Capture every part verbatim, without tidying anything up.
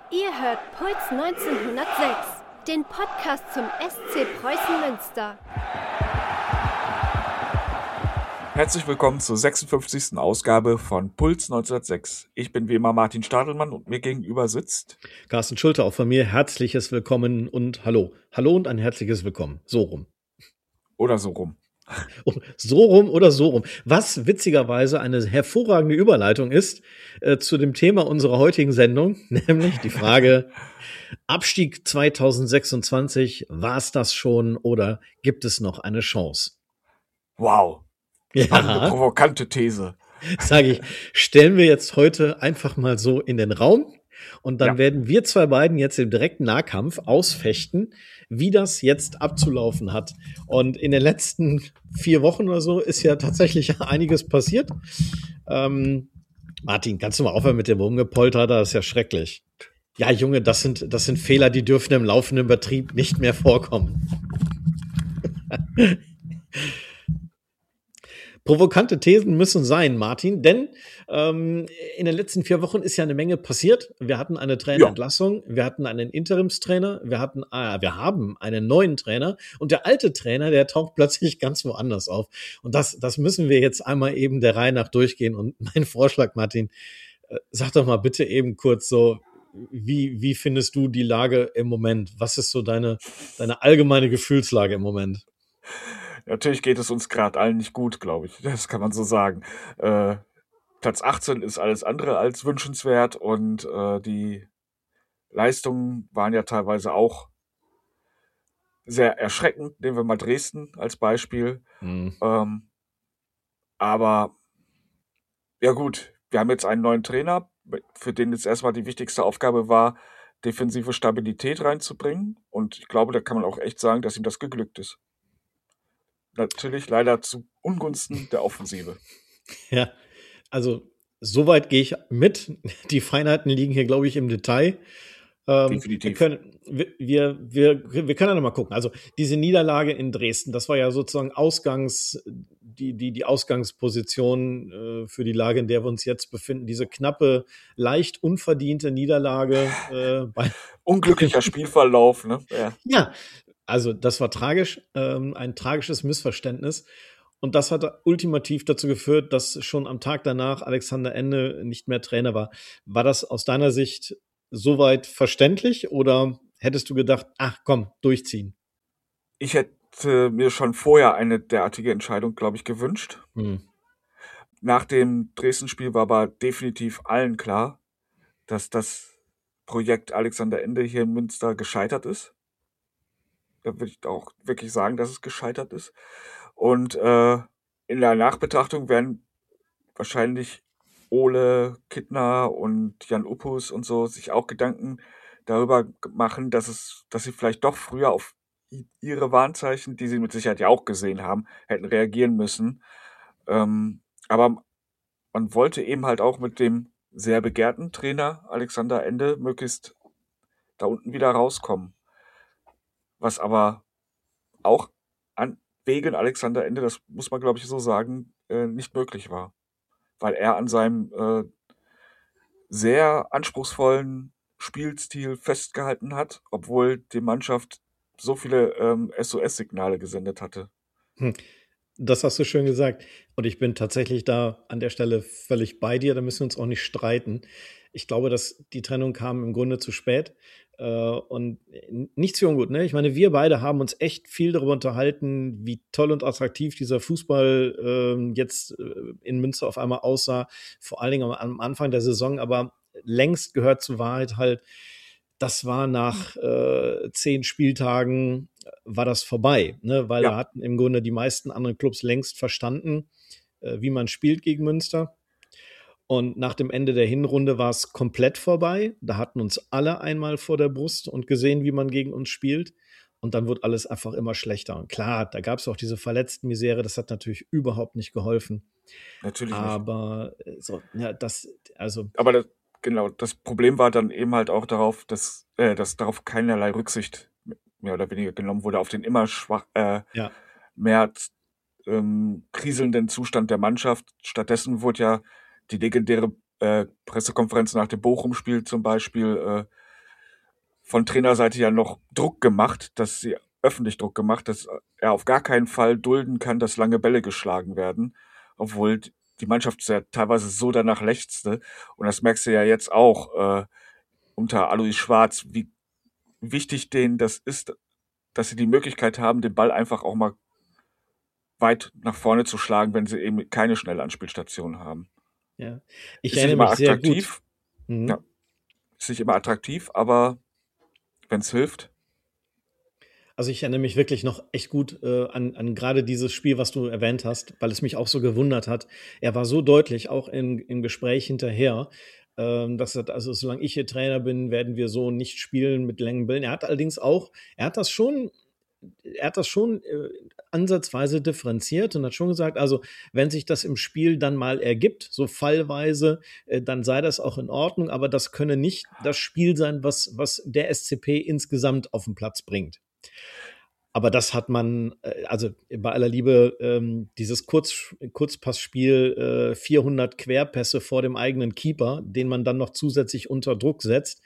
Ihr hört Puls neunzehnhundertsechs, den Podcast zum S C Preußen Münster. Herzlich willkommen zur sechsundfünfzigsten Ausgabe von Puls neunzehnhundertsechs. Ich bin wie immer Martin Stadelmann und mir gegenüber sitzt Carsten Schulte, auch von mir herzliches Willkommen und Hallo. Hallo und ein herzliches Willkommen. So rum. Oder so rum. So rum oder so rum. Was witzigerweise eine hervorragende Überleitung ist äh, zu dem Thema unserer heutigen Sendung, nämlich die Frage Abstieg zweitausendsechsundzwanzig, war es das schon oder gibt es noch eine Chance? Wow. Spannende, Ja, provokante These. sage ich, stellen wir jetzt heute einfach mal so in den Raum und dann Ja. werden wir zwei beiden jetzt im direkten Nahkampf ausfechten, wie das jetzt abzulaufen hat. Und in den letzten vier Wochen oder so ist ja tatsächlich einiges passiert. Ähm, Martin, kannst du mal aufhören mit dem Rumgepolter? Das ist ja schrecklich. Ja, Junge, das sind, das sind Fehler, die dürfen im laufenden Betrieb nicht mehr vorkommen. Provokante Thesen müssen sein, Martin, denn ähm, in den letzten vier Wochen ist ja eine Menge passiert. Wir hatten eine Trainerentlassung, wir hatten einen Interimstrainer, wir hatten, äh, wir haben einen neuen Trainer und der alte Trainer, der taucht plötzlich ganz woanders auf. Und das, das müssen wir jetzt einmal eben der Reihe nach durchgehen. Und mein Vorschlag, Martin, äh, sag doch mal bitte eben kurz so, wie, wie findest du die Lage im Moment? Was ist so deine, deine allgemeine Gefühlslage im Moment? Natürlich geht es uns gerade allen nicht gut, glaube ich. Das kann man so sagen. Äh, Platz achtzehn ist alles andere als wünschenswert und äh, die Leistungen waren ja teilweise auch sehr erschreckend. Nehmen wir mal Dresden als Beispiel. Hm. Ähm, aber ja gut, wir haben jetzt einen neuen Trainer, für den jetzt erstmal die wichtigste Aufgabe war, defensive Stabilität reinzubringen. Und ich glaube, da kann man auch echt sagen, dass ihm das geglückt ist. Natürlich leider zu Ungunsten der Offensive. Ja, also soweit gehe ich mit. Die Feinheiten liegen hier, glaube ich, im Detail. Ähm, Definitiv. Wir können, wir, wir, wir, wir können ja noch mal gucken. Also diese Niederlage in Dresden, das war ja sozusagen Ausgangs, die, die, die Ausgangsposition äh, für die Lage, in der wir uns jetzt befinden. Diese knappe, leicht unverdiente Niederlage äh, bei Unglücklicher Spielverlauf, ne? Ja. Ja, also das war tragisch, ähm, ein tragisches Missverständnis. Und das hat ultimativ dazu geführt, dass schon am Tag danach Alexander Ende nicht mehr Trainer war. War das aus deiner Sicht soweit verständlich oder hättest du gedacht, ach komm, durchziehen? Ich hätte mir schon vorher eine derartige Entscheidung, glaube ich, gewünscht. Hm. Nach dem Dresden-Spiel war aber definitiv allen klar, dass das Projekt Alexander Ende hier in Münster gescheitert ist. Da würde ich auch wirklich sagen, dass es gescheitert ist. Und äh, in der Nachbetrachtung werden wahrscheinlich Ole Kittner und Jan Uppus und so sich auch Gedanken darüber machen, dass es, dass sie vielleicht doch früher auf ihre Warnzeichen, die sie mit Sicherheit ja auch gesehen haben, hätten reagieren müssen. Ähm, aber man wollte eben halt auch mit dem sehr begehrten Trainer Alexander Ende möglichst da unten wieder rauskommen. Was aber auch an, wegen Alexander Ende, das muss man glaube ich so sagen, äh, nicht möglich war. Weil er an seinem äh, sehr anspruchsvollen Spielstil festgehalten hat, obwohl die Mannschaft so viele ähm, S O S-Signale gesendet hatte. Hm. Das hast du schön gesagt. Und ich bin tatsächlich da an der Stelle völlig bei dir. Da müssen wir uns auch nicht streiten. Ich glaube, dass die Trennung kam im Grunde zu spät. Äh, und nichts für ungut, ne? Ich meine, wir beide haben uns echt viel darüber unterhalten, wie toll und attraktiv dieser Fußball äh, jetzt äh, in Münster auf einmal aussah. Vor allen Dingen am, am Anfang der Saison. Aber längst gehört zur Wahrheit halt, das war nach äh, zehn Spieltagen war das vorbei, ne? Weil Ja. da hatten im Grunde die meisten anderen Clubs längst verstanden, äh, wie man spielt gegen Münster. Und nach dem Ende der Hinrunde war es komplett vorbei. Da hatten uns alle einmal vor der Brust und gesehen, wie man gegen uns spielt. Und dann wird alles einfach immer schlechter. Und klar, da gab es auch diese verletzten Misere. Das hat natürlich überhaupt nicht geholfen. Natürlich nicht. Aber äh, so, ja, das, also, Aber das, genau, das Problem war dann eben halt auch darauf, dass, äh, dass darauf keinerlei Rücksicht mehr oder weniger genommen wurde, auf den immer schwach, äh, ja, mehr ähm, kriselnden Zustand der Mannschaft. Stattdessen wurde ja die legendäre äh, Pressekonferenz nach dem Bochum-Spiel zum Beispiel äh, von Trainerseite ja noch Druck gemacht, dass sie öffentlich Druck gemacht, dass er auf gar keinen Fall dulden kann, dass lange Bälle geschlagen werden, obwohl die Mannschaft ja teilweise so danach lechzte. Und das merkst du ja jetzt auch äh, unter Alois Schwarz, wie wichtig denen das ist, dass sie die Möglichkeit haben, den Ball einfach auch mal weit nach vorne zu schlagen, wenn sie eben keine schnelle Anspielstation haben. Ja. Ich Ist nicht erinnere immer mich sehr attraktiv, gut. Mhm. ja, ist nicht immer attraktiv, aber wenn es hilft. Also ich erinnere mich wirklich noch echt gut äh, an, an gerade dieses Spiel, was du erwähnt hast, weil es mich auch so gewundert hat. Er war so deutlich, auch in, im Gespräch hinterher, ähm, dass er, also solange ich hier Trainer bin, werden wir so nicht spielen mit langen Bällen. Er hat allerdings auch, er hat das schon, er hat das schon äh, ansatzweise differenziert und hat schon gesagt, also wenn sich das im Spiel dann mal ergibt, so fallweise, äh, dann sei das auch in Ordnung, aber das könne nicht das Spiel sein, was, was der S C P insgesamt auf den Platz bringt. Aber das hat man, äh, also bei aller Liebe, ähm, dieses Kurz, Kurzpassspiel, äh, vierhundert Querpässe vor dem eigenen Keeper, den man dann noch zusätzlich unter Druck setzt,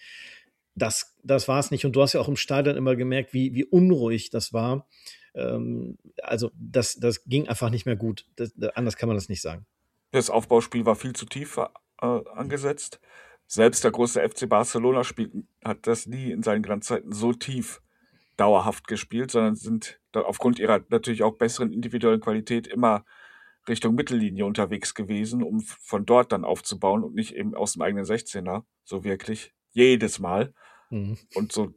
das, das war es nicht. Und du hast ja auch im Stadion immer gemerkt, wie, wie unruhig das war. Ähm, also das, das ging einfach nicht mehr gut. Das, anders kann man das nicht sagen. Das Aufbauspiel war viel zu tief äh, angesetzt. Selbst der große F C Barcelona spielt, hat das nie in seinen Glanzzeiten so tief dauerhaft gespielt, sondern sind da aufgrund ihrer natürlich auch besseren individuellen Qualität immer Richtung Mittellinie unterwegs gewesen, um von dort dann aufzubauen und nicht eben aus dem eigenen sechzehner, so wirklich jedes Mal Mhm. und so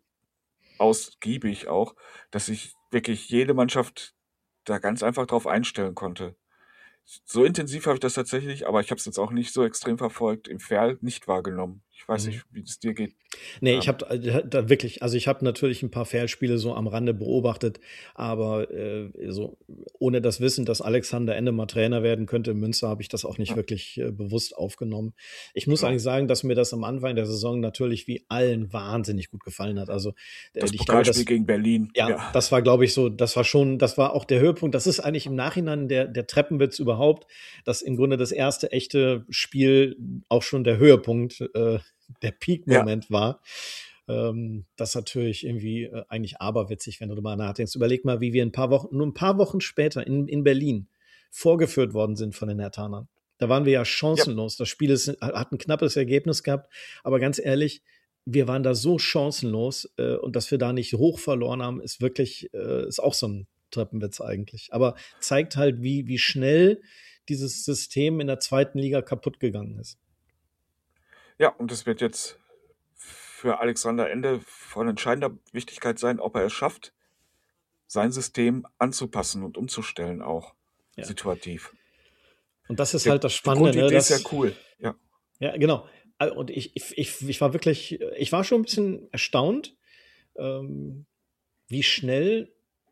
ausgiebig auch, dass sich wirklich jede Mannschaft da ganz einfach drauf einstellen konnte. So intensiv habe ich das tatsächlich, aber ich habe es jetzt auch nicht so extrem verfolgt, im Fair nicht wahrgenommen. Ich weiß Mhm. nicht, wie es dir geht. Nee, Ähm, ich habe da, da wirklich, also ich habe natürlich ein paar Fairspiele so am Rande beobachtet, aber äh, so ohne das Wissen, dass Alexander Ende mal Trainer werden könnte in Münster, habe ich das auch nicht Ja. wirklich äh, bewusst aufgenommen. Ich muss Genau. eigentlich sagen, dass mir das am Anfang der Saison natürlich wie allen wahnsinnig gut gefallen hat. Also äh, Das ich glaube, Pokalspiel das gegen Berlin. ja, Ja. das war, glaube ich, so, das war schon, das war auch der Höhepunkt. Das ist eigentlich im Nachhinein der, der Treppenwitz überhaupt, dass im Grunde das erste echte Spiel auch schon der Höhepunkt, äh, der Peak-Moment war. Ähm, das ist natürlich irgendwie äh, eigentlich aberwitzig, wenn du darüber nachdenkst. Überleg mal, wie wir ein paar Wochen, nur ein paar Wochen später in, in Berlin vorgeführt worden sind von den Herthanern. Da waren wir ja chancenlos. Das Spiel ist, hat ein knappes Ergebnis gehabt, aber ganz ehrlich, wir waren da so chancenlos äh, und dass wir da nicht hoch verloren haben, ist wirklich, äh, ist auch so ein Treppenwitz eigentlich. Aber zeigt halt, wie, wie schnell dieses System in der zweiten Liga kaputt gegangen ist. Ja, und es wird jetzt für Alexander Ende von entscheidender Wichtigkeit sein, ob er es schafft, sein System anzupassen und umzustellen auch Ja. situativ. Und das ist Der, halt das die Spannende. Grundidee Ne, ist ja dass, cool. Ja. Ja, genau. Al- Und ich, ich, ich, ich war wirklich, ich war schon ein bisschen erstaunt, ähm, wie schnell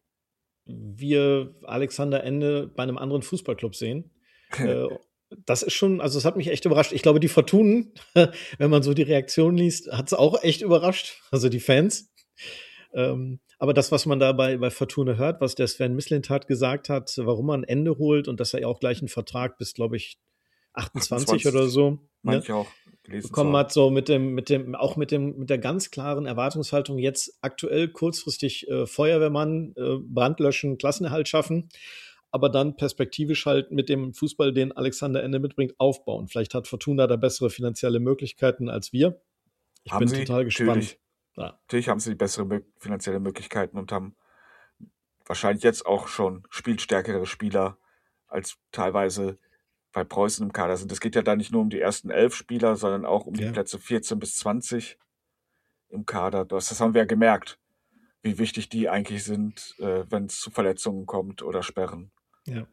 wir Alexander Ende bei einem anderen Fußballclub sehen. Äh, das ist schon, also es hat mich echt überrascht. Ich glaube, die Fortunen, wenn man so die Reaktion liest, hat es auch echt überrascht. Also die Fans. Ähm, aber das, was man da bei, bei Fortuna hört, was der Sven Mislintat gesagt hat, warum man ein Ende holt und dass er ja auch gleich einen Vertrag bis, glaube ich, achtundzwanzig oder so, Meine ne, ich auch gelesen zu bekommen haben. hat, so mit dem, mit dem, auch mit dem, mit der ganz klaren Erwartungshaltung, jetzt aktuell kurzfristig äh, Feuerwehrmann, äh, Brand löschen, Klassenerhalt schaffen, aber dann perspektivisch halt mit dem Fußball, den Alexander Ende mitbringt, aufbauen. Vielleicht hat Fortuna da bessere finanzielle Möglichkeiten als wir. Ich Haben bin sie, total gespannt. natürlich. Ja. Natürlich haben sie die bessere mö- finanzielle Möglichkeiten und haben wahrscheinlich jetzt auch schon spielstärkere Spieler als teilweise bei Preußen im Kader sind. Es geht ja da nicht nur um die ersten elf Spieler, sondern auch um die Ja. Plätze vierzehn bis zwanzig im Kader. Das, das haben wir ja gemerkt, wie wichtig die eigentlich sind, äh, wenn es zu Verletzungen kommt oder Sperren. Ja.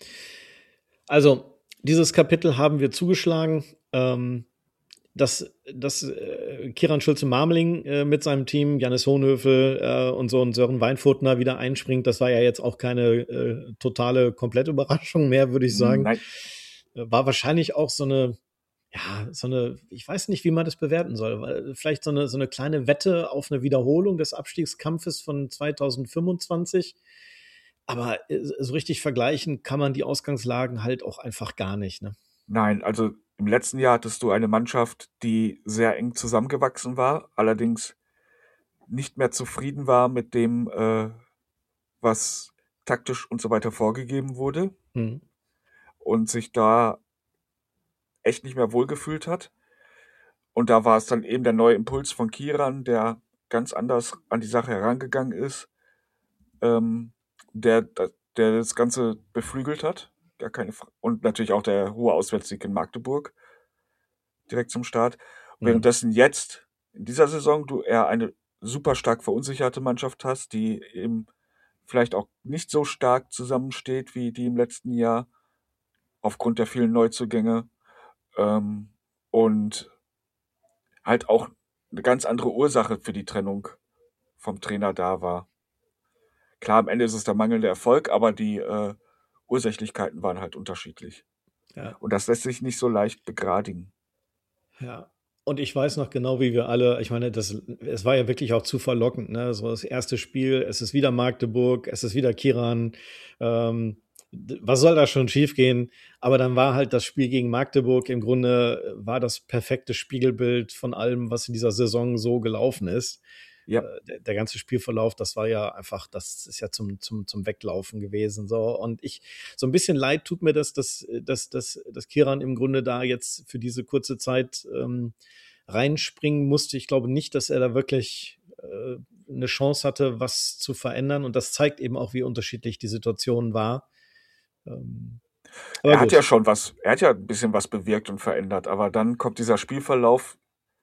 Also, dieses Kapitel haben wir zugeschlagen. Ähm, dass, dass äh, Kieran Schulze-Marmeling äh, mit seinem Team, Jannis Hohenhöfel äh, und so und Sören Weinfurtner wieder einspringt, das war ja jetzt auch keine äh, totale, komplette Überraschung mehr, würde ich sagen. Nein. Äh, war wahrscheinlich auch so eine, ja, so eine, ich weiß nicht, wie man das bewerten soll, weil vielleicht so eine, so eine kleine Wette auf eine Wiederholung des Abstiegskampfes von zweitausendfünfundzwanzig. Aber äh, so richtig vergleichen kann man die Ausgangslagen halt auch einfach gar nicht, ne? Nein, also im letzten Jahr hattest du eine Mannschaft, die sehr eng zusammengewachsen war, allerdings nicht mehr zufrieden war mit dem, äh, was taktisch und so weiter vorgegeben wurde Mhm. und sich da echt nicht mehr wohlgefühlt hat. Und da war es dann eben der neue Impuls von Kiran, der ganz anders an die Sache herangegangen ist, ähm, der, der das Ganze beflügelt hat. Gar keine Fra- und natürlich auch der hohe Auswärtssieg in Magdeburg direkt zum Start. Mhm. Währenddessen jetzt in dieser Saison du eher eine super stark verunsicherte Mannschaft hast, die eben vielleicht auch nicht so stark zusammensteht wie die im letzten Jahr aufgrund der vielen Neuzugänge, ähm, und halt auch eine ganz andere Ursache für die Trennung vom Trainer da war. Klar, am Ende ist es der mangelnde Erfolg, aber die äh, Ursächlichkeiten waren halt unterschiedlich. Ja. Und das lässt sich nicht so leicht begradigen. Ja. Und ich weiß noch genau, wie wir alle, ich meine, das, es war ja wirklich auch zu verlockend, ne? So das erste Spiel, es ist wieder Magdeburg, es ist wieder Kiran. Ähm, d- was soll da schon schiefgehen? Aber dann war halt das Spiel gegen Magdeburg im Grunde, äh, war das perfekte Spiegelbild von allem, was in dieser Saison so gelaufen ist. Ja, Äh, der, der ganze Spielverlauf, das war ja einfach, das ist ja zum, zum, zum Weglaufen gewesen. So. Und ich, so ein bisschen leid tut mir das, dass, dass, dass, dass Kiran im Grunde da jetzt für diese kurze Zeit ähm, reinspringen musste. Ich glaube nicht, dass er da wirklich äh, eine Chance hatte, was zu verändern. Und das zeigt eben auch, wie unterschiedlich die Situation war. Ähm, aber er hat ja gut. schon was, er hat ja ein bisschen was bewirkt und verändert, aber dann kommt dieser Spielverlauf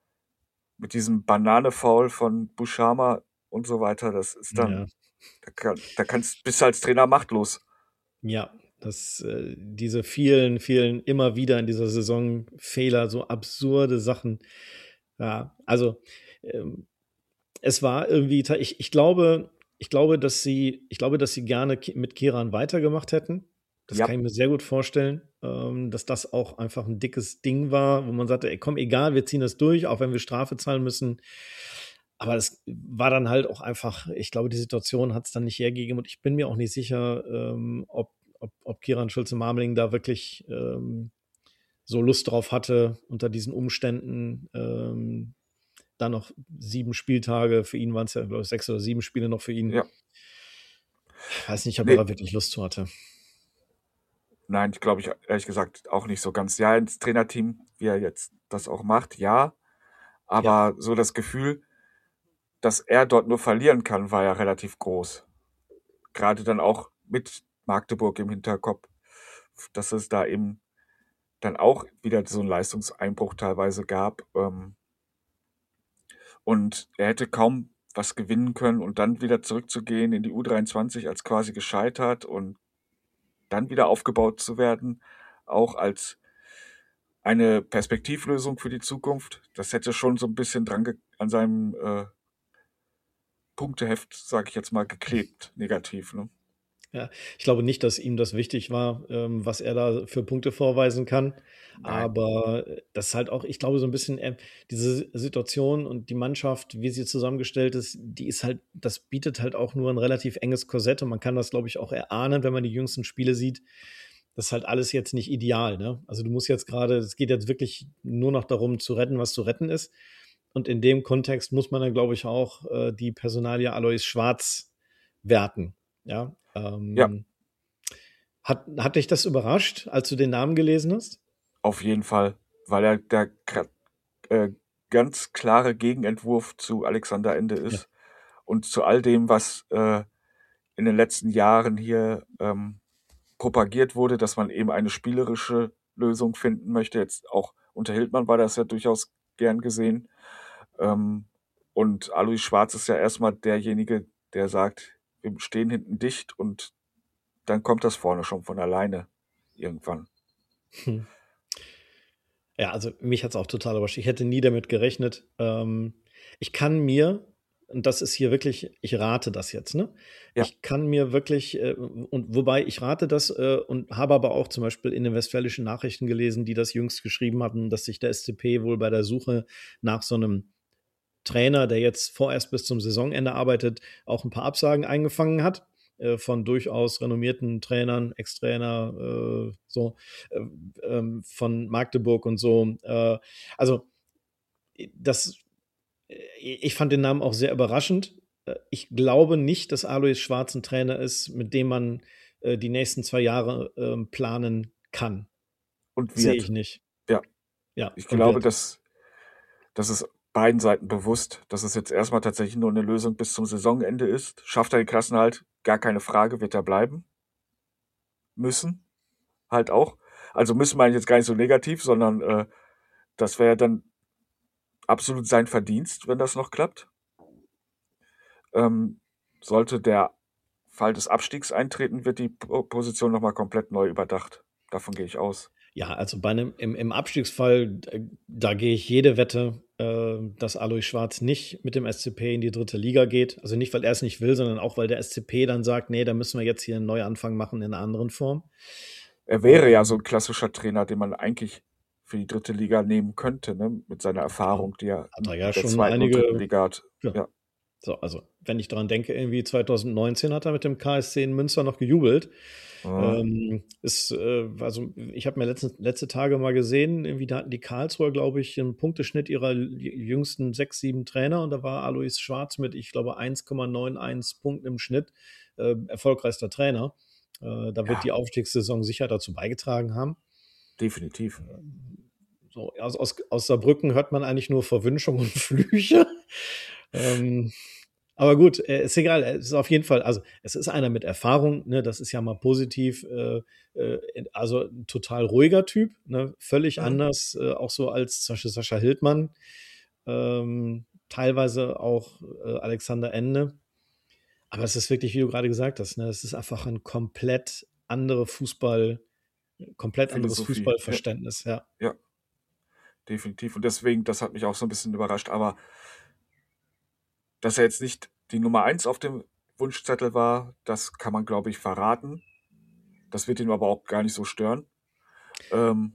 mit diesem Banane-Foul von Bushama und so weiter, das ist Ja. dann, da, kann, da kannst, bist du als Trainer machtlos. Ja, das, äh, diese vielen, vielen immer wieder in dieser Saison Fehler, so absurde Sachen. Ja, also ähm, es war irgendwie, ta- ich, ich glaube, ich glaube, dass sie, ich glaube, dass sie gerne Ki- mit Kiran weitergemacht hätten. Das Ja, kann ich mir sehr gut vorstellen, ähm, dass das auch einfach ein dickes Ding war, wo man sagte, ey, komm, egal, wir ziehen das durch, auch wenn wir Strafe zahlen müssen. Aber es war dann halt auch einfach, ich glaube, die Situation hat es dann nicht hergegeben und ich bin mir auch nicht sicher, ähm, ob, ob, ob Kiran Schulze-Marmeling da wirklich ähm, so Lust drauf hatte, unter diesen Umständen ähm, dann noch sieben Spieltage, für ihn waren es ja, glaube ich, sechs oder sieben Spiele noch für ihn. ja. Ich weiß nicht, ob er Nee, da wirklich Lust zu hatte. nein, glaube ich ehrlich gesagt auch nicht so ganz. Ja, ins Trainerteam, wie er jetzt das auch macht, ja. Ja, Aber so das Gefühl, dass er dort nur verlieren kann, war ja relativ groß. Gerade dann auch mit Magdeburg im Hinterkopf, dass es da eben dann auch wieder so einen Leistungseinbruch teilweise gab. Ähm, und er hätte kaum was gewinnen können und dann wieder zurückzugehen in die U dreiundzwanzig als quasi gescheitert und dann wieder aufgebaut zu werden, auch als eine Perspektivlösung für die Zukunft. Das hätte schon so ein bisschen dran ge an seinem äh, Punkteheft, sage ich jetzt mal, geklebt, negativ. Ne? ja. Ich glaube nicht, dass ihm das wichtig war, ähm, was er da für Punkte vorweisen kann. Nein, Aber das ist halt auch, ich glaube, so ein bisschen äh, diese Situation und die Mannschaft, wie sie zusammengestellt ist, die ist halt, das bietet halt auch nur ein relativ enges Korsett und man kann das, glaube ich, auch erahnen, wenn man die jüngsten Spiele sieht. Das ist halt alles jetzt nicht ideal, ne? Also du musst jetzt gerade, es geht jetzt wirklich nur noch darum zu retten, was zu retten ist. Und in dem Kontext muss man dann, glaube ich, auch äh, die Personalie Alois Schwarz werten. Ja. ja, Ähm, hat, hat dich das überrascht, als du den Namen gelesen hast? auf jeden Fall, weil er der kra- äh, ganz klare Gegenentwurf zu Alexander Ende Ja. ist und zu all dem, was äh, in den letzten Jahren hier ähm, propagiert wurde, dass man eben eine spielerische Lösung finden möchte. Jetzt auch unter Hildmann war das ja durchaus gern gesehen. Ähm, und Alois Schwarz ist ja erstmal derjenige, der sagt, wir stehen hinten dicht und dann kommt das vorne schon von alleine irgendwann. Hm. Ja, also mich hat es auch total überrascht. Ich hätte nie damit gerechnet. Ähm, ich kann mir, und das ist hier wirklich, ich rate das jetzt, ne? Ja, Ich kann mir wirklich, äh, und wobei ich rate das äh, und habe aber auch zum Beispiel in den Westfälischen Nachrichten gelesen, die das jüngst geschrieben hatten, dass sich der S C P wohl bei der Suche nach so einem Trainer, der jetzt vorerst bis zum Saisonende arbeitet, auch ein paar Absagen eingefangen hat äh, von durchaus renommierten Trainern, Ex-Trainer, äh, so äh, ähm, von Magdeburg und so. Äh, also das, ich fand den Namen auch sehr überraschend. Ich glaube nicht, dass Alois Schwarz ein Trainer ist, mit dem man äh, die nächsten zwei Jahre äh, planen kann. Und Sehe wird. ich nicht. Ja. Ja, Ich und glaube, wird. dass das ist beiden Seiten bewusst, dass es jetzt erstmal tatsächlich nur eine Lösung bis zum Saisonende ist. Schafft er den Klassenerhalt, gar keine Frage, wird er bleiben müssen. Halt auch. Also müssen wir jetzt gar nicht so negativ, sondern äh, das wäre dann absolut sein Verdienst, wenn das noch klappt. Ähm, sollte der Fall des Abstiegs eintreten, wird die Po- Position nochmal komplett neu überdacht. Davon gehe ich aus. Ja, also bei einem, im, im Abstiegsfall, äh, da gehe ich jede Wette, äh, dass Alois Schwarz nicht mit dem S C P in die dritte Liga geht. Also nicht, weil er es nicht will, sondern auch, weil der S C P dann sagt, nee, da müssen wir jetzt hier einen Neuanfang machen in einer anderen Form. Er wäre ja so ein klassischer Trainer, den man eigentlich für die dritte Liga nehmen könnte, ne? Mit seiner Erfahrung, die er Hat er ja in der schon zweiten und dritten einige. Liga hat. Ja. Ja, So, also, wenn ich daran denke, irgendwie zwanzig neunzehn hat er mit dem K S C in Münster noch gejubelt. Ja. Ähm, ist, äh, also, ich habe mir letzte, letzte Tage mal gesehen, irgendwie da hatten die Karlsruher, glaube ich, einen Punkteschnitt ihrer jüngsten sechs, sieben Trainer und da war Alois Schwarz mit, ich glaube, eins Komma neunundneunzig Punkten im Schnitt äh, erfolgreichster Trainer. Äh, da wird Ja. die Aufstiegssaison sicher dazu beigetragen haben. definitiv. So, aus, aus, aus Saarbrücken hört man eigentlich nur Verwünschung und Flüche. ähm, aber gut, äh, ist egal. Es ist auf jeden Fall, also es ist einer mit Erfahrung, ne, das ist ja mal positiv. Äh, äh, also ein total ruhiger Typ, ne, völlig Mhm. anders, äh, auch so als zum Beispiel Sascha Hildmann, ähm, teilweise auch äh, Alexander Ende. Aber es ist wirklich, wie du gerade gesagt hast, ne, es ist einfach ein komplett andere Fußball, komplett anderes Philosophie, Fußballverständnis, ja. Ja, definitiv. Und deswegen, das hat mich auch so ein bisschen überrascht. Aber dass er jetzt nicht die Nummer eins auf dem Wunschzettel war, das kann man, glaube ich, verraten. Das wird ihn aber auch gar nicht so stören. Ähm,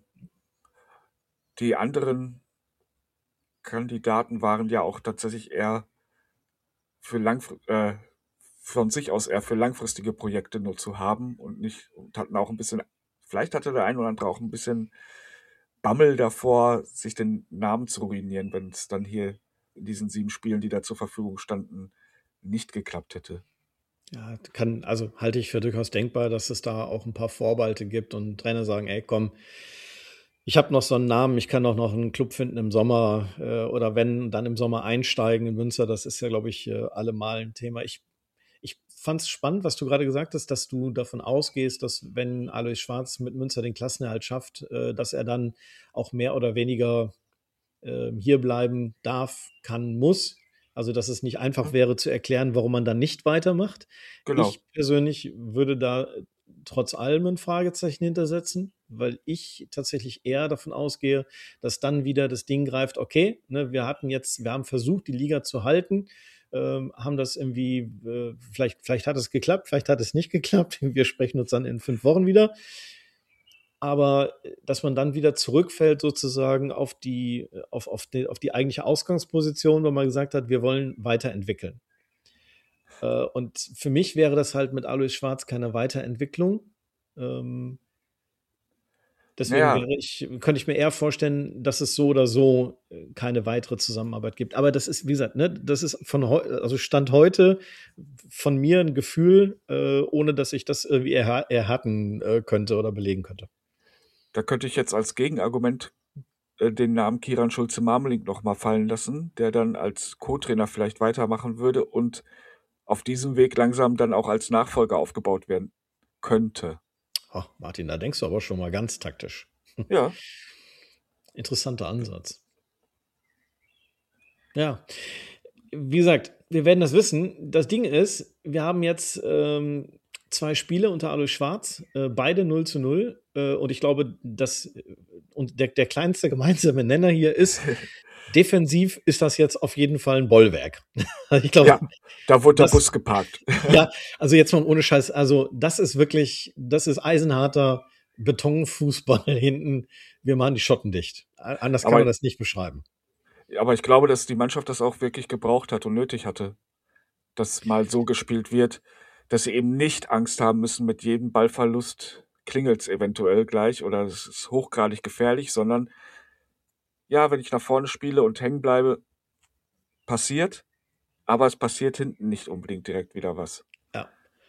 die anderen Kandidaten waren ja auch tatsächlich eher für langfr äh, von sich aus eher für langfristige Projekte nur zu haben und nicht und hatten auch ein bisschen, vielleicht hatte der ein oder andere auch ein bisschen Bammel davor, sich den Namen zu ruinieren, wenn es dann hier in diesen sieben Spielen, die da zur Verfügung standen, nicht geklappt hätte. Ja, kann, also halte ich für durchaus denkbar, dass es da auch ein paar Vorbehalte gibt und Trainer sagen, ey, komm, ich habe noch so einen Namen, ich kann auch noch einen Club finden im Sommer äh, oder wenn, dann im Sommer einsteigen in Münster. Das ist ja, glaube ich, äh, allemal ein Thema. Ich, ich fand es spannend, was du gerade gesagt hast, dass du davon ausgehst, dass wenn Alois Schwarz mit Münster den Klassenerhalt schafft, äh, dass er dann auch mehr oder weniger äh, hier bleiben darf, kann, muss. Also, dass es nicht einfach Mhm. wäre zu erklären, warum man dann nicht weitermacht. Genau. Ich persönlich würde da trotz allem ein Fragezeichen hintersetzen, weil ich tatsächlich eher davon ausgehe, dass dann wieder das Ding greift, okay, ne, wir hatten jetzt, wir haben versucht, die Liga zu halten, ähm, haben das irgendwie, äh, vielleicht, vielleicht hat es geklappt, vielleicht hat es nicht geklappt. Wir sprechen uns dann in fünf Wochen wieder. Aber äh, dass man dann wieder zurückfällt sozusagen auf die, äh, auf, auf, die, auf die eigentliche Ausgangsposition, wo man gesagt hat, wir wollen weiterentwickeln. Äh, und für mich wäre das halt mit Alois Schwarz keine Weiterentwicklung. Ähm, deswegen Naja, wäre ich, könnte ich mir eher vorstellen, dass es so oder so äh, keine weitere Zusammenarbeit gibt. Aber das ist, wie gesagt, ne, das ist von heu also Stand heute von mir ein Gefühl, äh, ohne dass ich das irgendwie erha erhatten äh, könnte oder belegen könnte. da könnte ich jetzt als Gegenargument äh, den Namen Kiran Schulze-Marmeling noch mal fallen lassen, der dann als Co-Trainer vielleicht weitermachen würde und auf diesem Weg langsam dann auch als Nachfolger aufgebaut werden könnte. Oh, Martin, da denkst du aber schon mal ganz taktisch. Ja, Interessanter Ansatz. Ja, wie gesagt, wir werden das wissen. Das Ding ist, wir haben jetzt ähm, zwei Spiele unter Alois Schwarz, äh, beide null zu null. Äh, und ich glaube, dass und der, der kleinste gemeinsame Nenner hier ist, defensiv ist das jetzt auf jeden Fall ein Bollwerk. Ich glaube, ja, da wurde der das, Bus geparkt. ja, also jetzt mal ohne Scheiß, also das ist wirklich, das ist eisenharter Betonfußball hinten. Wir machen die Schotten dicht. Anders kann Aber, man das nicht beschreiben. aber ich glaube, dass die Mannschaft das auch wirklich gebraucht hat und nötig hatte, dass mal so gespielt wird, dass sie eben nicht Angst haben müssen, mit jedem Ballverlust klingelt es eventuell gleich oder es ist hochgradig gefährlich, sondern ja, wenn ich nach vorne spiele und hängen bleibe, passiert, aber es passiert hinten nicht unbedingt direkt wieder was. Ja.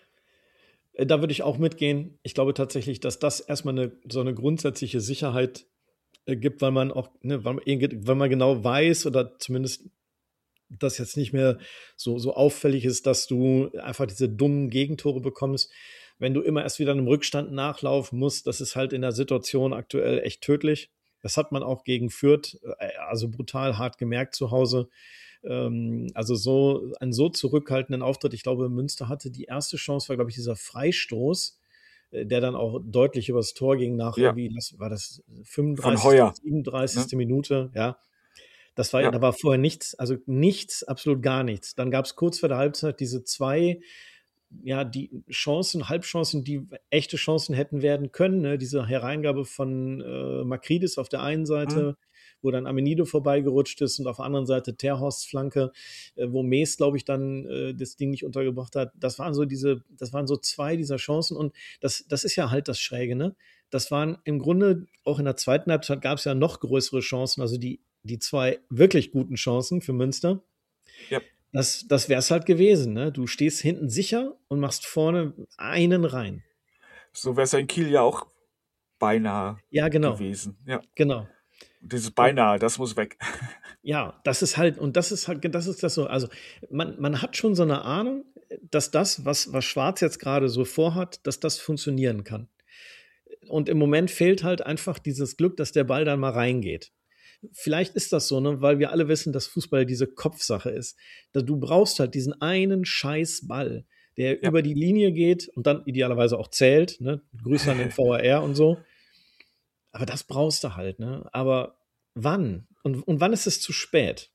Äh, Da würde ich auch mitgehen. Ich glaube tatsächlich, dass das erstmal eine, so eine grundsätzliche Sicherheit äh, gibt, weil man auch, ne, weil man, irgendwie- weil man genau weiß oder zumindest das jetzt nicht mehr so, so auffällig ist, dass du einfach diese dummen Gegentore bekommst. Wenn du immer erst wieder einem Rückstand nachlaufen musst, das ist halt in der Situation aktuell echt tödlich. Das hat man auch gegen Fürth, äh, also brutal hart gemerkt zu Hause. Ähm, also so einen so zurückhaltenden Auftritt. Ich glaube, Münster hatte die erste Chance, war, glaube ich, dieser Freistoß, äh, der dann auch deutlich übers Tor ging nach Ja, irgendwie, das war das von fünfunddreißigste., Heuer. Ne? siebenunddreißigste. Minute, ja. Das war, Ja, da war vorher nichts, also nichts, absolut gar nichts. Dann gab es kurz vor der Halbzeit diese zwei, ja, die Chancen, Halbchancen, die echte Chancen hätten werden können. Ne? Diese Hereingabe von äh, Makridis auf der einen hm, Seite, wo dann Amenido vorbeigerutscht ist und auf der anderen Seite Terhorsts Flanke, äh, wo Mees, glaube ich, dann äh, das Ding nicht untergebracht hat. Das waren so diese, das waren so zwei dieser Chancen und das, das ist ja halt das Schräge, ne? Das waren im Grunde, auch in der zweiten Halbzeit gab es ja noch größere Chancen, also die, die zwei wirklich guten Chancen für Münster. ja. Das, das wäre es halt gewesen. Ne? Du stehst hinten sicher und machst vorne einen rein. So wäre es ja in Kiel ja auch beinahe Ja, genau. gewesen. Ja. Genau. Und dieses Und beinahe, das muss weg. ja, das ist halt, und das ist halt, das ist das so. Also, man, man hat schon so eine Ahnung, dass das, was, was Schwarz jetzt gerade so vorhat, dass das funktionieren kann. Und im Moment fehlt halt einfach dieses Glück, dass der Ball dann mal reingeht. Vielleicht ist das so, ne, weil wir alle wissen, dass Fußball diese Kopfsache ist. Da du brauchst halt diesen einen scheiß Ball, der Ja. über die Linie geht und dann idealerweise auch zählt. Ne? Grüße an den V A R und so. Aber das brauchst du halt. Ne? Aber wann? Und, und wann ist es zu spät?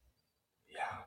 Ja.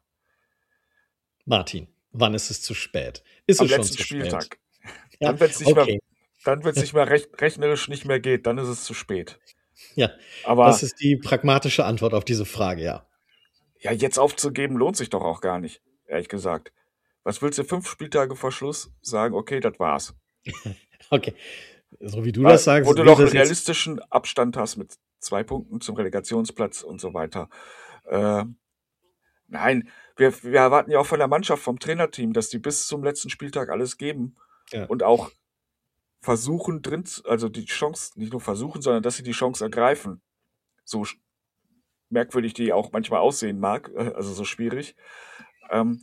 Martin, wann ist es zu spät? Ist Am es schon letzten zu spät? Spieltag. Ja, Dann, wenn es nicht mehr, okay. dann, wenn es nicht mehr recht, rechnerisch nicht mehr geht, dann ist es zu spät. Ja, das Aber ist die pragmatische Antwort auf diese Frage, ja. ja, jetzt aufzugeben lohnt sich doch auch gar nicht, ehrlich gesagt. Was willst du fünf Spieltage vor Schluss sagen? Okay, das war's. Okay. So wie du Weil, das sagst, wo du wird noch einen das jetzt. realistischen Abstand hast mit zwei Punkten zum Relegationsplatz und so weiter. Äh, nein, wir, wir erwarten ja auch von der Mannschaft, vom Trainerteam, dass die bis zum letzten Spieltag alles geben Ja. und auch versuchen drin, zu- also die Chance, nicht nur versuchen, sondern dass sie die Chance ergreifen. So sch- merkwürdig die auch manchmal aussehen mag, äh, also so schwierig. Ähm,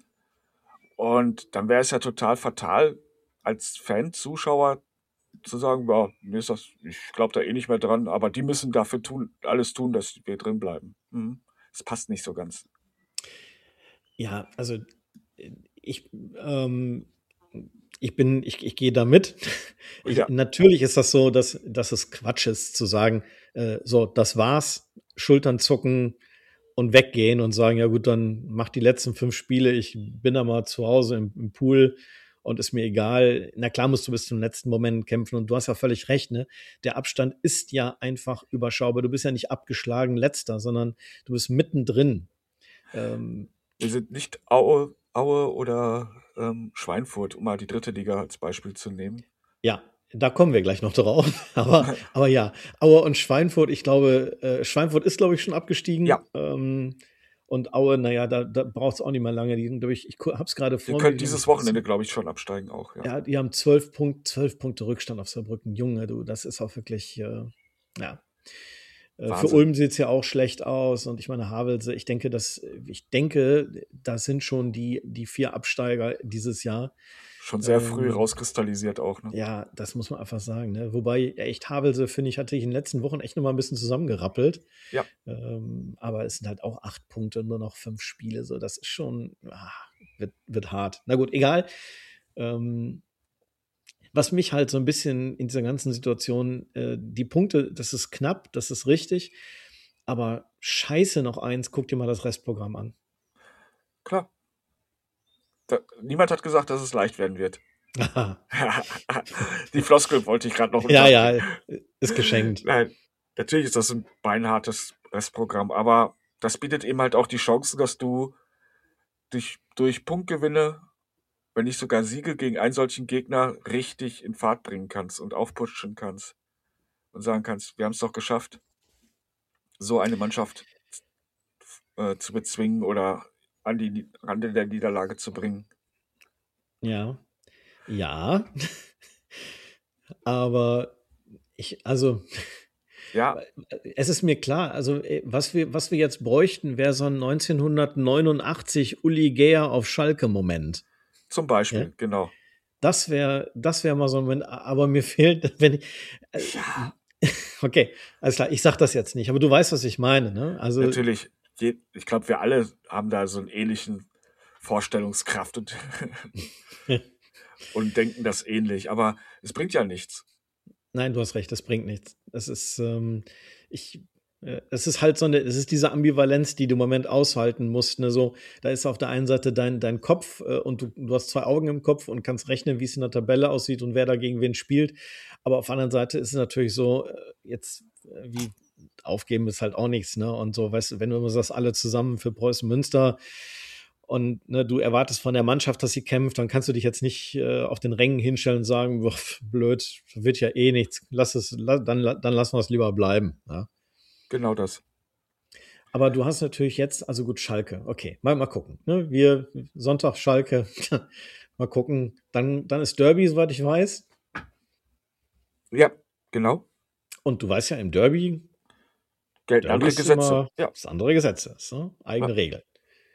und dann wäre es ja total fatal, als Fan, Zuschauer zu sagen, ja, mir ist das, ich glaube da eh nicht mehr dran, aber die müssen dafür tun, alles tun, dass wir drin bleiben. Mhm. Das passt nicht so ganz. Ja, also äh, ich, ähm, ich bin, ich, ich gehe da mit. Ich, Ja, natürlich ist das so, dass, dass es Quatsch ist, zu sagen, äh, so, das war's, Schultern zucken und weggehen und sagen, ja gut, dann mach die letzten fünf Spiele, ich bin da mal zu Hause im, im Pool und ist mir egal. Na klar musst du bis zum letzten Moment kämpfen und du hast ja völlig recht, ne? Der Abstand ist ja einfach überschaubar. Du bist ja nicht abgeschlagen Letzter, sondern du bist mittendrin. Ähm, wir sind nicht Aue, Aue oder ähm, Schweinfurt, um mal die dritte Liga als Beispiel zu nehmen. Ja, da kommen wir gleich noch drauf. Aber, aber ja, Aue und Schweinfurt, ich glaube, äh, Schweinfurt ist, glaube ich, schon abgestiegen. Ja, Ähm, und Aue, naja, da, da braucht es auch nicht mehr lange. Die, sind, glaub ich ich habe es gerade die vor mir. können Die, glaub dieses ich, Wochenende, glaube ich, schon absteigen auch. Ja, ja, die haben zwölf, Punkt, zwölf Punkte Rückstand auf Saarbrücken. Junge, du, das ist auch wirklich, äh, ja. Äh, Für Wahnsinn. Ulm sieht es ja auch schlecht aus. Und ich meine, Havelse, ich denke, dass, ich denke, das sind schon die, die vier Absteiger dieses Jahr. Schon sehr früh Ähm, rauskristallisiert auch. Ne? Ja, das muss man einfach sagen. Ne? Wobei, echt, Havelse, finde ich, hatte ich in den letzten Wochen echt noch mal ein bisschen zusammengerappelt. Ja, Ähm, aber es sind halt auch acht Punkte, nur noch fünf Spiele. So, das ist schon, ah, wird, wird hart. Na gut, egal. Ähm, was mich halt so ein bisschen in dieser ganzen Situation, äh, die Punkte, das ist knapp, das ist richtig. Aber scheiße noch eins, guck dir mal das Restprogramm an. klar. Da, niemand hat gesagt, dass es leicht werden wird. Die Floskel wollte ich gerade noch Ja, unterbringen. ja, ist geschenkt. Nein, natürlich ist das ein beinhartes Restprogramm, aber das bietet eben halt auch die Chancen, dass du dich durch Punktgewinne, wenn nicht sogar Siege gegen einen solchen Gegner, richtig in Fahrt bringen kannst und aufputschen kannst und sagen kannst, wir haben es doch geschafft, so eine Mannschaft äh, zu bezwingen oder an die Rande der Niederlage zu bringen. Ja, ja, aber ich, also, Ja, es ist mir klar, also äh, was wir, was wir jetzt bräuchten, wäre so ein neunzehnhundertneunundachtzig Uli Gehr auf Schalke-Moment. zum Ja? Beispiel, genau. Das wäre, das wäre mal so ein Moment, aber mir fehlt, wenn ich, äh, Ja, okay, alles klar, ich sag das jetzt nicht, aber du weißt, was ich meine, ne? Also, natürlich. Je, ich glaube, wir alle haben da so einen ähnlichen Vorstellungskraft und, und denken das ähnlich. Aber es bringt ja nichts. nein, du hast recht, das bringt nichts. Das ist, ähm, ich, äh, es ist halt so eine, es ist diese Ambivalenz, die du im Moment aushalten musst. Ne? So, da ist auf der einen Seite dein, dein Kopf äh, und du, du hast zwei Augen im Kopf und kannst rechnen, wie es in der Tabelle aussieht und wer da gegen wen spielt. Aber auf der anderen Seite ist es natürlich so, äh, jetzt, äh, wie aufgeben ist halt auch nichts, ne? Und so, weißt du, wenn du immer sagst, alle zusammen für Preußen Münster und ne, du erwartest von der Mannschaft, dass sie kämpft, dann kannst du dich jetzt nicht äh, auf den Rängen hinstellen und sagen, boah, blöd, wird ja eh nichts, lass es, la, dann, dann lassen wir es lieber bleiben. Ja? Genau das. Aber du hast natürlich jetzt, also gut, Schalke, okay, mal, mal gucken. Ne? Wir, Sonntag Schalke, mal gucken. Dann, dann ist Derby, soweit ich weiß. Ja, genau. Und du weißt ja, im Derby, Gelten Derby andere ist Gesetze. immer Ja. das andere Gesetze, ist, ne? Eigene Ja. Regeln.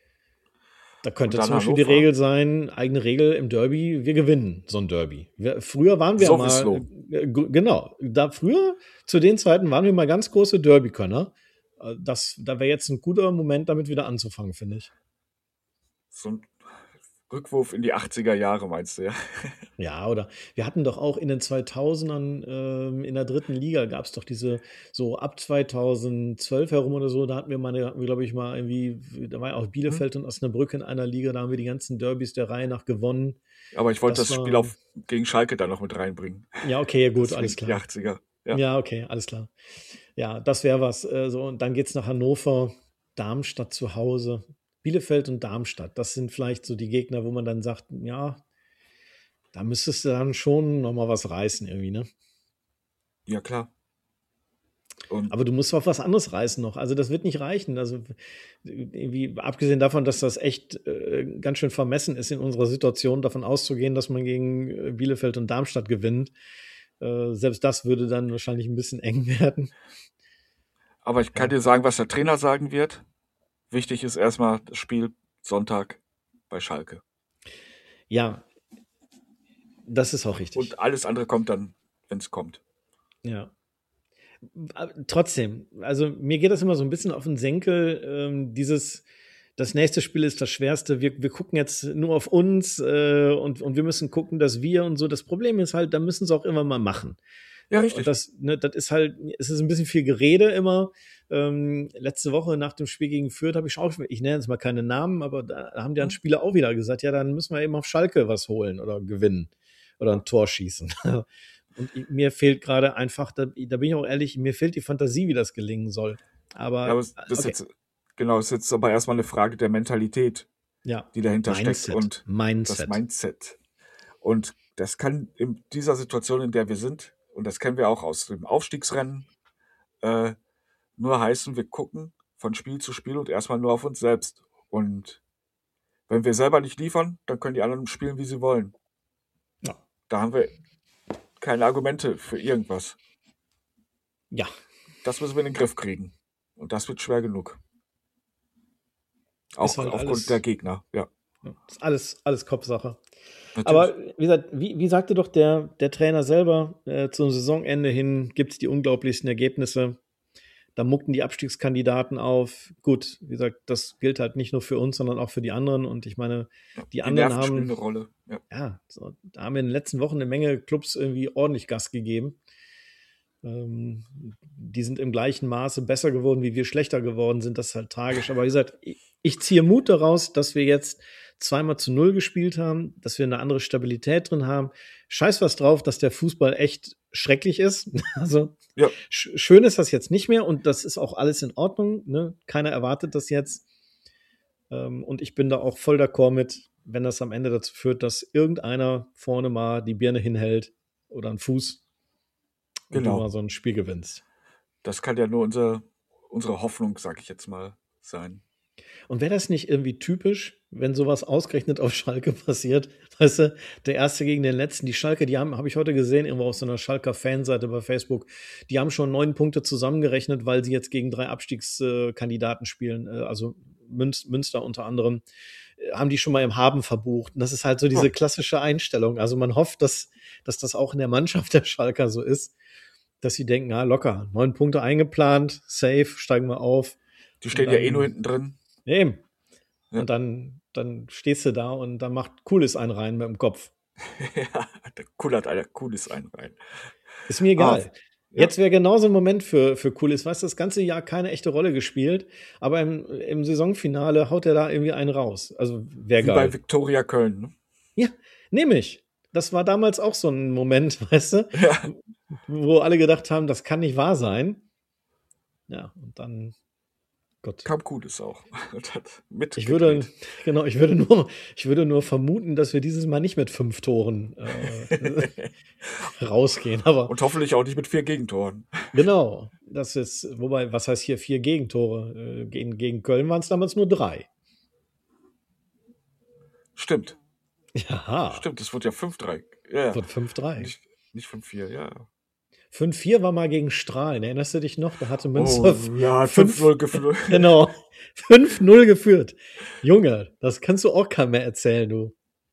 Da könnte Und dann zum Beispiel die Hannover. Regel sein, eigene Regel im Derby, wir gewinnen so ein Derby. Wir, früher waren wir Sowieso. mal, äh, g- genau, da früher, zu den Zeiten waren wir mal ganz große Derby-Könner. Äh, Das, da wäre jetzt ein guter Moment, damit wieder anzufangen, finde ich. So ein Rückwurf in die achtziger Jahre, meinst du, ja? Ja, oder wir hatten doch auch in den zweitausendern ähm, in der dritten Liga gab es doch diese, so ab zweitausendzwölf herum oder so, da hatten wir mal, eine- hatten wir, glaube ich, mal irgendwie, da war ja auch Bielefeld und Osnabrück in einer Liga, da haben wir die ganzen Derbys der Reihe nach gewonnen. Aber ich wollte Das das Spiel war, auf, gegen Schalke da noch mit reinbringen. ja, okay, gut, Deswegen alles die klar. achtziger. Ja. Ja, okay, alles klar. Ja, das wäre was. Äh, so, und dann geht's nach Hannover, Darmstadt zu Hause. Bielefeld und Darmstadt, das sind vielleicht so die Gegner, wo man dann sagt, ja, da müsstest du dann schon nochmal was reißen irgendwie, ne? Ja, klar. Und Aber du musst auch was anderes reißen noch. Also das wird nicht reichen. Also irgendwie, abgesehen davon, dass das echt äh, ganz schön vermessen ist in unserer Situation, davon auszugehen, dass man gegen äh, Bielefeld und Darmstadt gewinnt. Äh, selbst das würde dann wahrscheinlich ein bisschen eng werden. aber ich kann Ja. dir sagen, was der Trainer sagen wird. Wichtig ist erstmal das Spiel Sonntag bei Schalke. Ja, das ist auch richtig. Und alles andere kommt dann, wenn es kommt. Ja. Aber trotzdem, also mir geht das immer so ein bisschen auf den Senkel, ähm, dieses, das nächste Spiel ist das schwerste, wir, wir gucken jetzt nur auf uns äh, und, und wir müssen gucken, dass wir und so. Das Problem ist halt, da müssen sie auch immer mal machen. Ja, Und richtig. das, ne, das ist halt, es ist ein bisschen viel Gerede immer. Ähm, letzte Woche nach dem Spiel gegen Fürth habe ich auch, ich nenne jetzt mal keine Namen, aber da haben die Hm. Spieler auch wieder gesagt, ja, dann müssen wir eben auf Schalke was holen oder gewinnen oder ein Tor schießen. Und ich- mir fehlt gerade einfach, da, da bin ich auch ehrlich, mir fehlt die Fantasie, wie das gelingen soll. Ja, Aber, aber es- das ist okay, jetzt, genau, es ist jetzt aber erstmal eine Frage der Mentalität, ja, die dahinter steckt Mindset, und das Mindset. Mindset. Und das kann in dieser Situation, in der wir sind, und das kennen wir auch aus dem Aufstiegsrennen, äh, nur heißen, wir gucken von Spiel zu Spiel und erstmal nur auf uns selbst. Und wenn wir selber nicht liefern, dann können die anderen spielen, wie sie wollen. Ja, Da haben wir keine Argumente für irgendwas. ja, Das müssen wir in den Griff kriegen. Und das wird schwer genug. Auch ist halt aufgrund alles, der Gegner, ja. ist alles, alles Kopfsache. Natürlich. Aber wie gesagt, wie, wie sagte doch der, der Trainer selber, äh, zum Saisonende hin gibt es die unglaublichsten Ergebnisse. Da muckten die Abstiegskandidaten auf. Gut, wie gesagt, das gilt halt nicht nur für uns, sondern auch für die anderen. Und ich meine, Ja, die die anderen Nerven spielen haben, eine Rolle. Ja. ja, so, da haben wir in den letzten Wochen eine Menge Clubs irgendwie ordentlich Gas gegeben. Ähm, die sind im gleichen Maße besser geworden, wie wir schlechter geworden sind. Das ist halt tragisch. Aber wie gesagt, ich, ich ziehe Mut daraus, dass wir jetzt zweimal zu null gespielt haben, dass wir eine andere Stabilität drin haben. Scheiß was drauf, dass der Fußball echt schrecklich ist. Also Ja, sch- schön ist das jetzt nicht mehr und das ist auch alles in Ordnung. Ne? Keiner erwartet das jetzt. Ähm, und ich bin da auch voll d'accord mit, wenn das am Ende dazu führt, dass irgendeiner vorne mal die Birne hinhält oder einen Fuß und du genau. mal so ein Spiel gewinnst. Das kann ja nur unser, unsere Hoffnung, sag ich jetzt mal, sein. Und wäre das nicht irgendwie typisch, wenn sowas ausgerechnet auf Schalke passiert? Weißt du, der Erste gegen den Letzten. Die Schalke, die haben, habe ich heute gesehen, irgendwo auf so einer Schalker Fanseite bei Facebook, die haben schon neun Punkte zusammengerechnet, weil sie jetzt gegen drei Abstiegskandidaten spielen, äh, also Münz, Münster unter anderem, äh, haben die schon mal im Haben verbucht. Und das ist halt so diese klassische Einstellung. Also man hofft, dass, dass das auch in der Mannschaft der Schalker so ist, dass sie denken, ja, locker, neun Punkte eingeplant, safe, steigen wir auf. Die stehen dann, ja eh nur hinten drin. Eben. Ja. Und dann, dann stehst du da und dann macht Cooles einen rein mit dem Kopf. Ja, der kullert einer Cooles einen rein. Ist mir egal. Ah, ja. Jetzt wäre genauso ein Moment für, für Cooles. Weißt du, das ganze Jahr keine echte Rolle gespielt, aber im, im Saisonfinale haut er da irgendwie einen raus. Also wäre Wie geil. bei Viktoria Köln. Ne? Ja, nehme ich. Das war damals auch so ein Moment, weißt du, Ja. wo alle gedacht haben, das kann nicht wahr sein. Ja, und dann Gott. Kam Cooles auch. Und hat mit Ich würde, genau, ich würde nur, ich würde nur vermuten, dass wir dieses Mal nicht mit fünf Toren äh, rausgehen. Aber und hoffentlich auch nicht mit vier Gegentoren. genau, das ist, wobei, was heißt hier vier Gegentore? Äh, gegen, gegen Köln waren es damals nur drei. Stimmt. Ja. Stimmt, das wird ja fünf drei. Ja, Wird fünf drei. Nicht, nicht fünf vier, ja. fünf vier war mal gegen Strahlen, erinnerst du dich noch? Da hatte Münster oh, ja, fünf null geführt. Genau, fünf null geführt. Junge, das kannst du auch keinem mehr erzählen, du.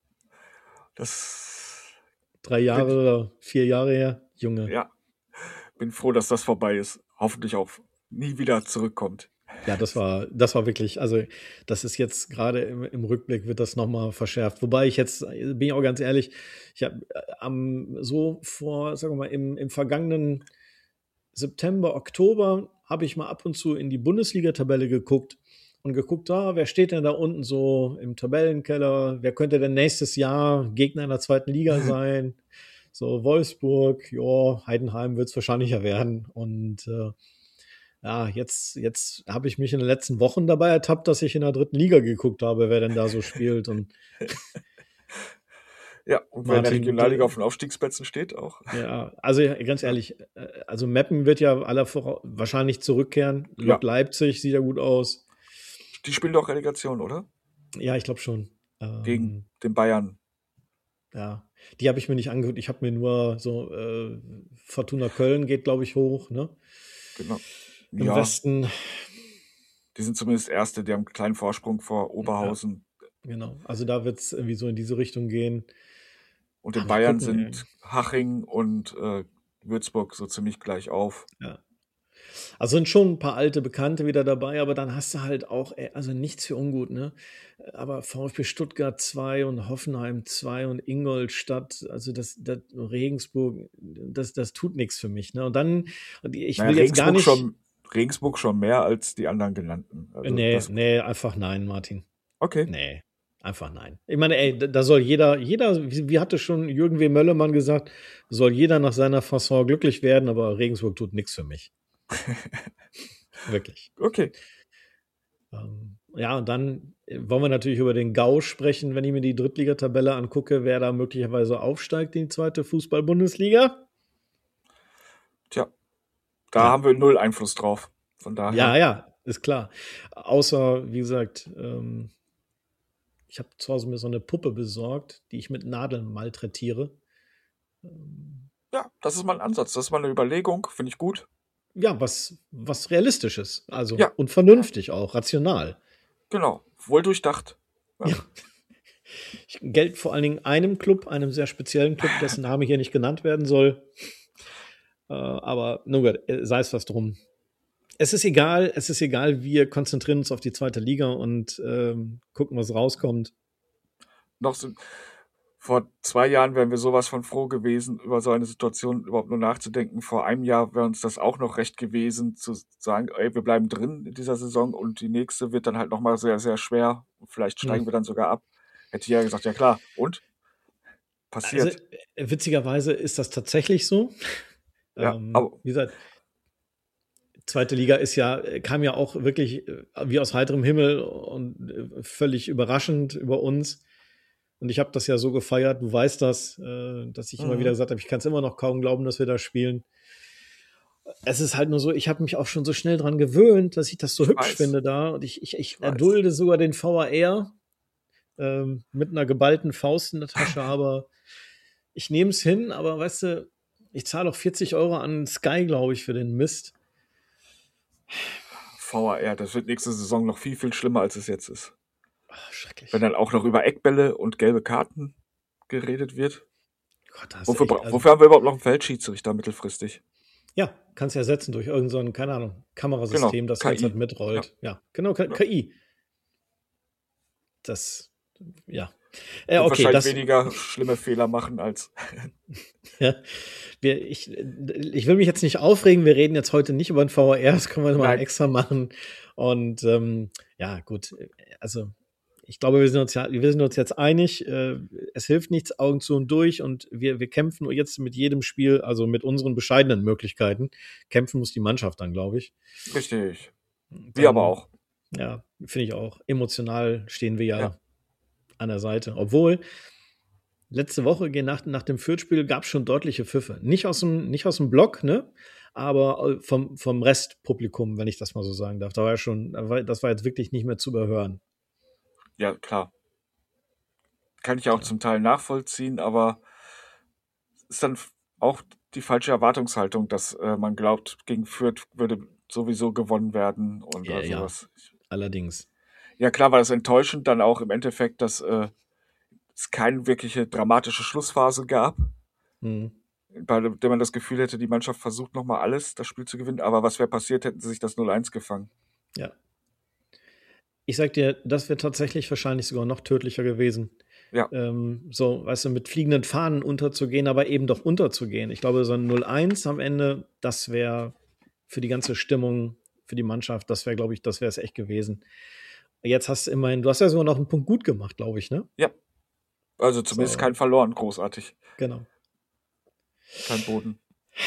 Das Drei Jahre bin, oder vier Jahre her, Junge. Ja, bin froh, dass das vorbei ist. Hoffentlich auch nie wieder zurückkommt. Ja, das war, das war wirklich, also das ist jetzt gerade im, im Rückblick wird das nochmal verschärft. Wobei ich jetzt, bin ich auch ganz ehrlich, ich habe am so vor, sagen wir mal, im, im vergangenen September, Oktober habe ich mal ab und zu in die Bundesliga-Tabelle geguckt und geguckt, ah, wer steht denn da unten so im Tabellenkeller? Wer könnte denn nächstes Jahr Gegner in der zweiten Liga sein? So Wolfsburg, ja, Heidenheim wird es wahrscheinlicher werden. Und äh, ja, jetzt, jetzt habe ich mich in den letzten Wochen dabei ertappt, dass ich in der dritten Liga geguckt habe, wer denn da so spielt. Und ja, und wer in der Regionalliga auf den Aufstiegsplätzen steht auch. Ja, also ganz ehrlich, also Meppen wird ja aller vora- wahrscheinlich zurückkehren. Lok Ja. Leipzig sieht ja gut aus. Die spielen doch Relegation, oder? Ja, ich glaube schon. Gegen Ähm, den Bayern. ja, die habe ich mir nicht angeguckt. Ich habe mir nur so äh, Fortuna Köln geht, glaube ich, hoch, ne? Genau. Im Ja, Westen. die sind zumindest Erste, die haben einen kleinen Vorsprung vor Oberhausen. Genau. Also da wird es irgendwie so in diese Richtung gehen. Und in Aber Bayern gucken, sind Haching und äh, Würzburg so ziemlich gleich auf. Ja. Also sind schon ein paar alte Bekannte wieder dabei, aber dann hast du halt auch, ey, also nichts für ungut, ne? Aber VfB Stuttgart zwei und Hoffenheim zwei und Ingolstadt, also das, das Regensburg, das, das tut nichts für mich, ne? Und dann, und ich Naja, will jetzt gar Regensburg nicht. schon, Regensburg schon mehr als die anderen genannten. Also nee, das, nee, einfach nein, Martin. okay. Nee, einfach nein. Ich meine, ey, da da soll jeder, jeder, wie, wie hatte schon Jürgen W. Möllemann gesagt, soll jeder nach seiner Fasson glücklich werden, aber Regensburg tut nichts für mich. Wirklich. Okay. Ähm, ja, und dann äh, wollen wir natürlich über den Gau sprechen, wenn ich mir die Drittligatabelle angucke, wer da möglicherweise aufsteigt in die zweite Fußball-Bundesliga. Tja, da Ja. haben wir null Einfluss drauf. Von daher. Ja, ja, ist klar. Außer, wie gesagt, ähm, ich habe zu Hause mir so eine Puppe besorgt, die ich mit Nadeln malträtiere. Ähm, Ja, das ist mal ein Ansatz. Das ist mal eine Überlegung. Finde ich gut. ja, was, was Realistisches. Also, Ja. und vernünftig auch, rational. Genau. Wohl durchdacht. Ja. Ja. Ich Geld vor allen Dingen einem Club, einem sehr speziellen Club, dessen Name hier nicht genannt werden soll. Äh, aber nun gut, äh, sei es was drum. Es ist egal, es ist egal, wir konzentrieren uns auf die zweite Liga und ähm, gucken, was rauskommt. Noch so, vor zwei Jahren wären wir sowas von froh gewesen, über so eine Situation überhaupt nur nachzudenken. Vor einem Jahr wäre uns das auch noch recht gewesen, zu sagen, ey, wir bleiben drin in dieser Saison und die nächste wird dann halt nochmal sehr, sehr schwer. Vielleicht steigen Hm. wir dann sogar ab. Hätte ich ja gesagt, ja klar. Und? Passiert. Also, äh, witzigerweise ist das tatsächlich so. Ja, ähm, aber- wie gesagt, zweite Liga ist ja, kam ja auch wirklich äh, wie aus heiterem Himmel und äh, völlig überraschend über uns. Und ich habe das ja so gefeiert, du weißt das, äh, dass ich immer Mhm. wieder gesagt habe, ich kann es immer noch kaum glauben, dass wir da spielen. Es ist halt nur so, ich habe mich auch schon so schnell dran gewöhnt, dass ich das so Ich hübsch weiß. finde da. Und ich, ich, ich Ich weiß. erdulde sogar den V A R ähm, mit einer geballten Faust in der Tasche, aber ich nehme es hin. Aber weißt du, ich zahle auch vierzig Euro an Sky, glaube ich, für den Mist. V A R, das wird nächste Saison noch viel, viel schlimmer, als es jetzt ist. Ach, schrecklich. Wenn dann auch noch über Eckbälle und gelbe Karten geredet wird. Gott, das ist Wofür, echt, bra- also, wofür haben wir überhaupt noch einen Feldschiedsrichter mittelfristig? ja, kannst ja ersetzen durch irgendein, so ein, keine Ahnung, Kamerasystem, Genau, das K I. jetzt halt mitrollt. Ja, genau, K- Ja. K I. Das, ja. Äh, Wird okay, wahrscheinlich das, weniger schlimme Fehler machen als. ja, wir, ich, ich will mich jetzt nicht aufregen, wir reden jetzt heute nicht über den V A R, das können wir mal Nein. extra machen. Und ähm, ja, gut, also ich glaube, wir sind uns ja, wir sind uns jetzt einig, äh, es hilft nichts, Augen zu und durch und wir, wir kämpfen jetzt mit jedem Spiel, also mit unseren bescheidenen Möglichkeiten. Kämpfen muss die Mannschaft dann, glaube ich. Richtig. Dann, Wir aber auch. Ja, finde ich auch. Emotional stehen wir ja, Ja. an der Seite. Obwohl, letzte Woche nach, nach dem Fürth-Spiel gab es schon deutliche Pfiffe. Nicht aus dem, nicht aus dem Block, ne? Aber vom, vom Restpublikum, wenn ich das mal so sagen darf. Da war ja schon, da war- das war jetzt wirklich nicht mehr zu überhören. Ja, klar. Kann ich auch zum Teil nachvollziehen, aber ist dann f- auch die falsche Erwartungshaltung, dass äh, man glaubt, gegen Fürth würde sowieso gewonnen werden und Ja, oder ja. sowas. Allerdings. Ja, klar war das enttäuschend dann auch im Endeffekt, dass äh, es keine wirkliche dramatische Schlussphase gab, Hm. bei der man das Gefühl hätte, die Mannschaft versucht nochmal alles, das Spiel zu gewinnen. Aber was wäre passiert, hätten sie sich das null eins gefangen. Ja. Ich sag dir, das wäre tatsächlich wahrscheinlich sogar noch tödlicher gewesen. Ja. Ähm, so, weißt du, mit fliegenden Fahnen unterzugehen, aber eben doch unterzugehen. Ich glaube, so ein null eins am Ende, das wäre für die ganze Stimmung, für die Mannschaft, das wäre, glaube ich, das wäre es echt gewesen. Jetzt hast du immerhin, du hast ja sogar noch einen Punkt gut gemacht, glaube ich, ne? Ja. Also zumindest So. kein verloren, großartig. Genau. Kein Boden.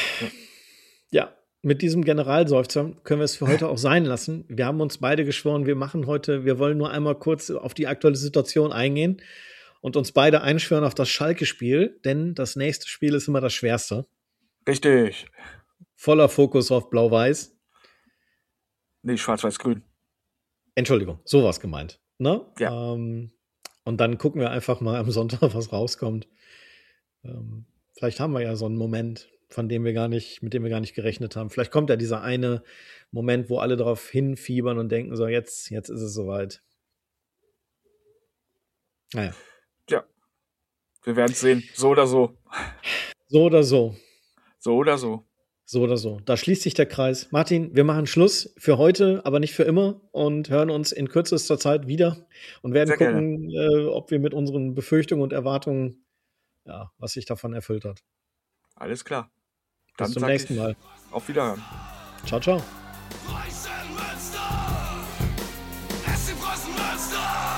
Ja, mit diesem Generalseufzer können wir es für heute auch sein lassen. Wir haben uns beide geschworen, wir machen heute, wir wollen nur einmal kurz auf die aktuelle Situation eingehen und uns beide einschwören auf das Schalke-Spiel, denn das nächste Spiel ist immer das schwerste. Richtig. Voller Fokus auf Blau-Weiß. Nee, schwarz-weiß-grün. Entschuldigung, sowas gemeint. Ne? Ja. Ähm, und dann gucken wir einfach mal am Sonntag, was rauskommt. Ähm, vielleicht haben wir ja so einen Moment, von dem wir gar nicht, mit dem wir gar nicht gerechnet haben. Vielleicht kommt ja dieser eine Moment, wo alle darauf hinfiebern und denken, so jetzt, jetzt ist es soweit. Naja, Ja. Wir werden es sehen. So oder so. so oder so. So oder so. So oder so. Da schließt sich der Kreis. Martin, wir machen Schluss für heute, aber nicht für immer und hören uns in kürzester Zeit wieder und werden Sehr gucken, äh, ob wir mit unseren Befürchtungen und Erwartungen, ja, was sich davon erfüllt hat. Alles klar. Bis Dann zum sag nächsten ich Mal. auf Wiederhören. Ciao, ciao. Preußen Münster! S C Preußen Münster!